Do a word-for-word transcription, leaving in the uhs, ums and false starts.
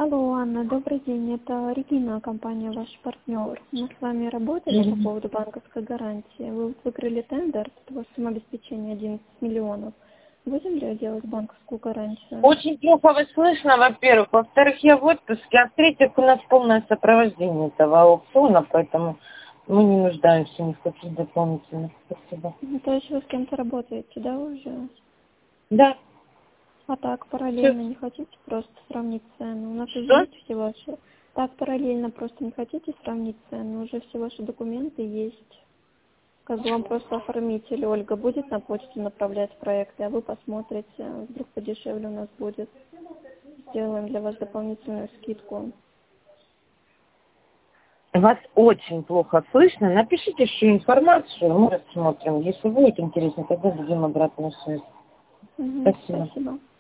Алло, Анна, добрый день. Это Регина, компания «Ваш партнер». Мы с вами работали по поводу банковской гарантии. Вы вот выиграли тендер, у вас самообеспечение одиннадцать миллионов. Будем ли делать банковскую гарантию? Очень плохо вас слышно, во-первых. Во-вторых, я в отпуске, а в-третьих, у нас полное сопровождение этого аукциона, поэтому мы не нуждаемся ни в каких дополнительных. Спасибо. Ну, то есть вы с кем-то работаете, да, уже? Да. А так, Всё. параллельно не хотите просто сравнить цену? У нас уже Что? есть все ваши... Так, параллельно просто не хотите сравнить цену? Уже все ваши документы есть. Как бы вам просто оформитель Ольга будет на почту направлять проекты, а вы посмотрите, вдруг подешевле у нас будет. Сделаем для вас дополнительную скидку. Вас очень плохо слышно. Напишите всю информацию, мы рассмотрим. Если будет интересно, тогда дадим обратную связь. Угу, Спасибо. спасибо.